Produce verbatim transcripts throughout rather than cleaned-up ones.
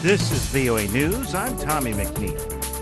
This is V O A News. I'm Tommy McNeil.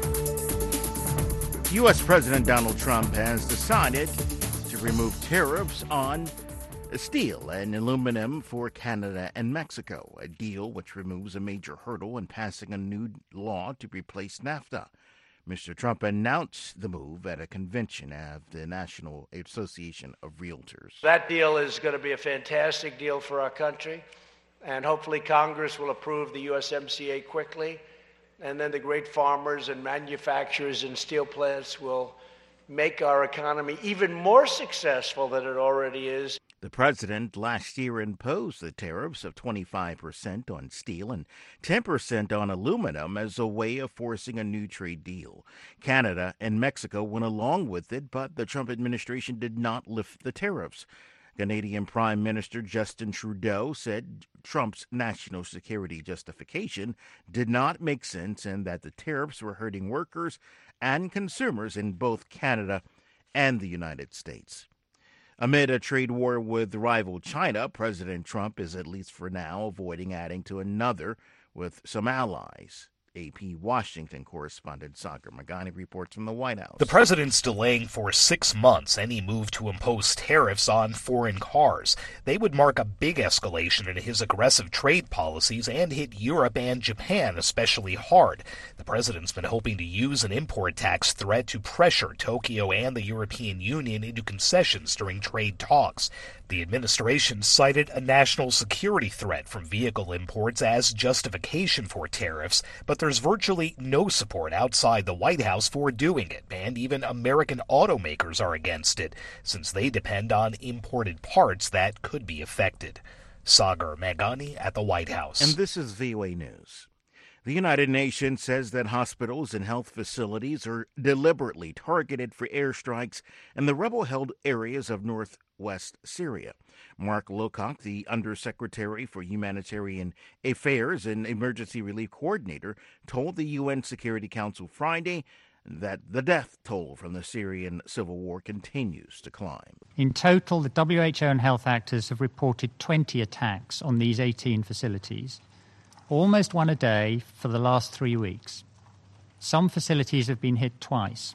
U S. President Donald Trump has decided to remove tariffs on steel and aluminum for Canada and Mexico, a deal which removes a major hurdle in passing a new law to replace NAFTA. Mister Trump announced the move at a convention of the National Association of Realtors. That deal is going to be a fantastic deal for our country, and hopefully Congress will approve the U S M C A quickly, and then the great farmers and manufacturers and steel plants will make our economy even more successful than it already is. The president last year imposed the tariffs of twenty-five percent on steel and ten percent on aluminum as a way of forcing a new trade deal. Canada and Mexico went along with it, but the Trump administration did not lift the tariffs. Canadian Prime Minister Justin Trudeau said Trump's national security justification did not make sense and that the tariffs were hurting workers and consumers in both Canada and the United States. Amid a trade war with rival China, President Trump is, at least for now, avoiding adding to another with some allies. A P Washington correspondent Sagar Meghani reports from the White House. The president's delaying for six months any move to impose tariffs on foreign cars. They would mark a big escalation in his aggressive trade policies and hit Europe and Japan especially hard. The president's been hoping to use an import tax threat to pressure Tokyo and the European Union into concessions during trade talks. The administration cited a national security threat from vehicle imports as justification for tariffs, but there's virtually no support outside the White House for doing it, and even American automakers are against it, since they depend on imported parts that could be affected. Sagar Meghani at the White House. And this is V O A News. The United Nations says that hospitals and health facilities are deliberately targeted for airstrikes in the rebel-held areas of northwest Syria. Mark Lowcock, the Undersecretary for Humanitarian Affairs and Emergency Relief Coordinator, told the U N Security Council Friday that the death toll from the Syrian civil war continues to climb. In total, the W H O and health actors have reported twenty attacks on these eighteen facilities. Almost one a day for the last three weeks. Some facilities have been hit twice.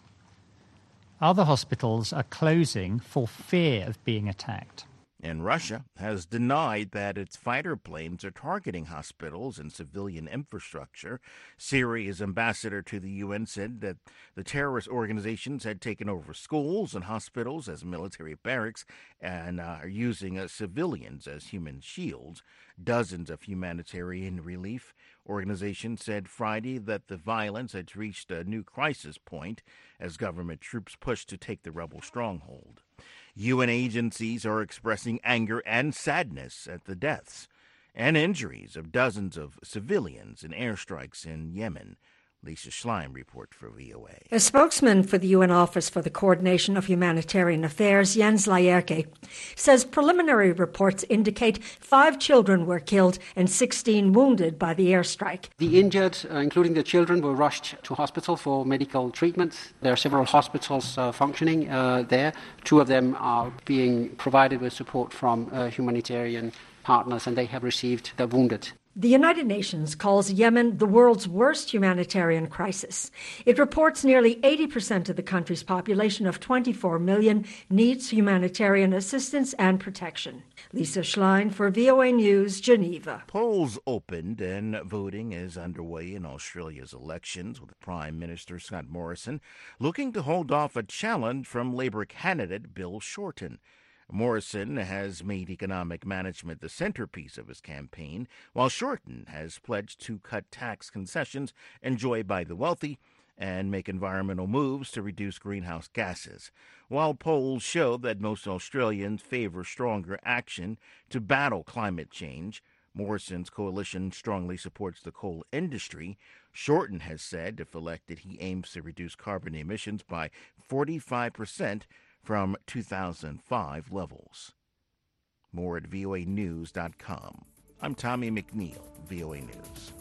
Other hospitals are closing for fear of being attacked. And Russia has denied that its fighter planes are targeting hospitals and civilian infrastructure. Syria's ambassador to the U N said that the terrorist organizations had taken over schools and hospitals as military barracks and uh, are using uh, civilians as human shields. Dozens of humanitarian relief organizations said Friday that the violence had reached a new crisis point as government troops pushed to take the rebel stronghold. U N agencies are expressing anger and sadness at the deaths and injuries of dozens of civilians in airstrikes in Yemen. Lisa Schlein reports for V O A. A spokesman for the U N Office for the Coordination of Humanitarian Affairs, Jens Laerke, says preliminary reports indicate five children were killed and sixteen wounded by the airstrike. The injured, uh, including the children, were rushed to hospital for medical treatment. There are several hospitals uh, functioning uh, there. Two of them are being provided with support from uh, humanitarian partners, and they have received the wounded. The United Nations calls Yemen the world's worst humanitarian crisis. It reports nearly eighty percent of the country's population of twenty-four million needs humanitarian assistance and protection. Lisa Schlein for V O A News, Geneva. Polls opened and voting is underway in Australia's elections, with Prime Minister Scott Morrison looking to hold off a challenge from Labour candidate Bill Shorten. Morrison has made economic management the centerpiece of his campaign, while Shorten has pledged to cut tax concessions enjoyed by the wealthy and make environmental moves to reduce greenhouse gases. While polls show that most Australians favor stronger action to battle climate change, Morrison's coalition strongly supports the coal industry. Shorten has said, if elected, he aims to reduce carbon emissions by forty-five percent from two thousand five levels. More at V O A news dot com. I'm Tommy McNeil, V O A News.